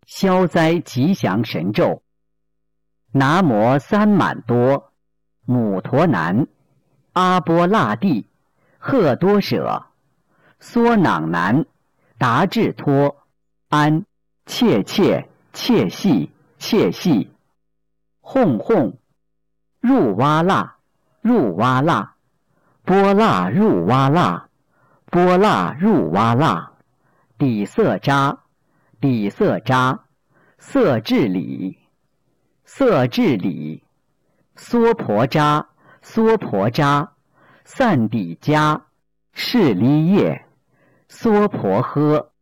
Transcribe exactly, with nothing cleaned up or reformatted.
消灾吉祥神咒：南无三满多母陀南阿波那帝贺多舍梭囊南达智托安切切切细切细哄哄入哇那入哇那波那入哇那波那入哇那底色扎底色扎色智理色智理娑婆扎娑婆扎散底迦释离叶娑婆诃